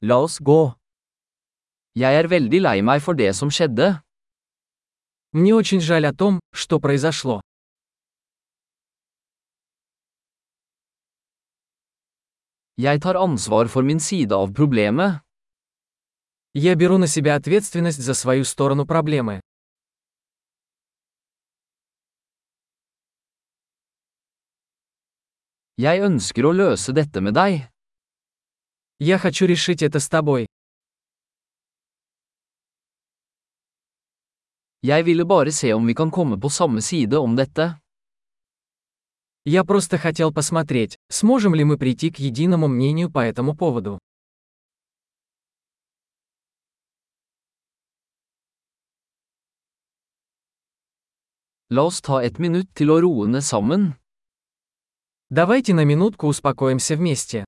La oss gå. Jeg veldig lei meg for det som skjedde. Мне очень жаль о том, что произошло. Jeg tar ansvar for min side av problemet. Я беру на себя ответственность за свою сторону проблемы. Jeg ønsker å løse dette med deg. Я хочу решить это с тобой. Jeg ville bare se om vi kan komme på samme side om dette. Я просто хотел посмотреть, сможем ли мы прийти к единому мнению по этому поводу. La oss ta et minutt til å roe ned sammen. Давайте на минутку успокоимся вместе.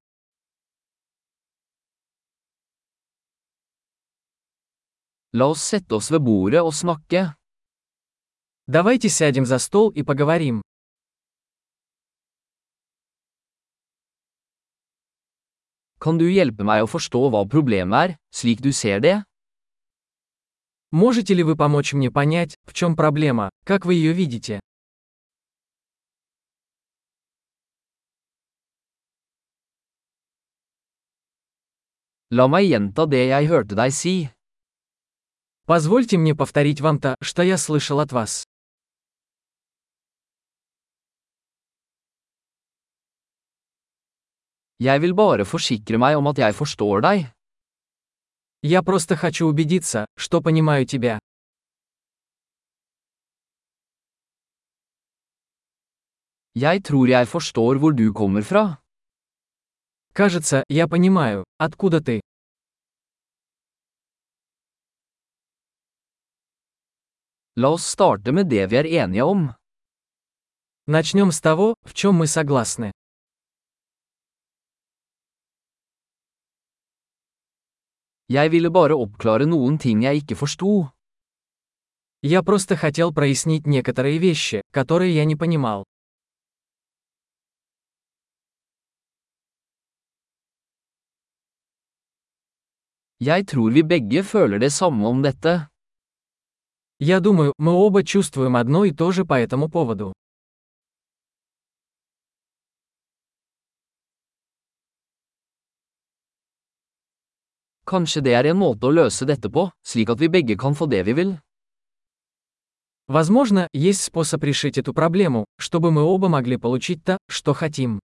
La oss sette oss ved bordet og snakke. Давайте сядем за стол и поговорим. Kan du hjelpe meg å forstå hva problemet er, slik du ser det? Можете ли вы помочь мне понять, в чем проблема, как вы ее видите? La meg gjenta det jeg hørte deg si. Позвольте мне повторить вам то, что я слышал от вас. Jeg vil bare forsikre meg om at jeg forstår deg. Я просто хочу убедиться, что понимаю тебя. Jeg tror jeg forstår hvor du kommer fra. Кажется, я понимаю, откуда ты. La oss starte med det vi er enige om. Начнем с того, в чем мы согласны. Jeg ville bare oppklare noen ting jeg ikke forsto. Я просто хотел прояснить некоторые вещи, которые я не понимал. Jeg tror vi begge føler det samme om dette. Я думаю, мы оба чувствуем одно и то же по этому поводу. Kanskje det er en måte å løse dette på, slik at vi begge kan få det vi vil. Возможно, есть способ решить эту проблему, чтобы мы оба могли получить то, что хотим.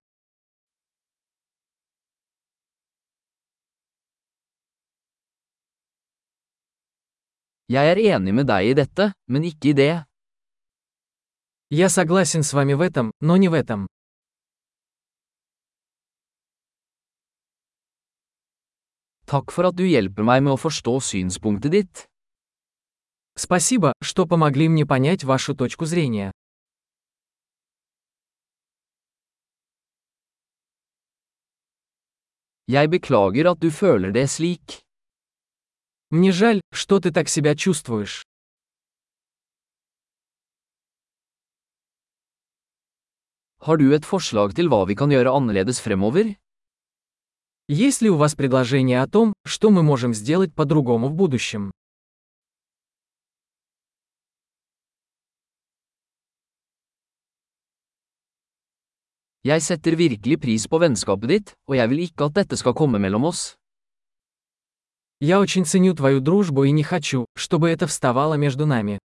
Jeg er enig med deg i dette, men ikke i det. Я согласен с вами в этом, но не в этом. Takk for at du hjelper meg med å forstå synspunktet ditt. Спасибо, что помогли мне понять вашу точку зрения. Jeg beklager at du føler det slik. Мне жаль, что ты так себя чувствуешь. Har du et forslag til hva vi kan gjøre annerledes fremover? Есть ли у вас предложение о том, что мы можем сделать по-другому в будущем? Jeg setter virkelig pris på vennskapet ditt, og jeg vil ikke at dette skal komme mellom oss. Я очень ценю твою дружбу и не хочу, чтобы это вставало между нами.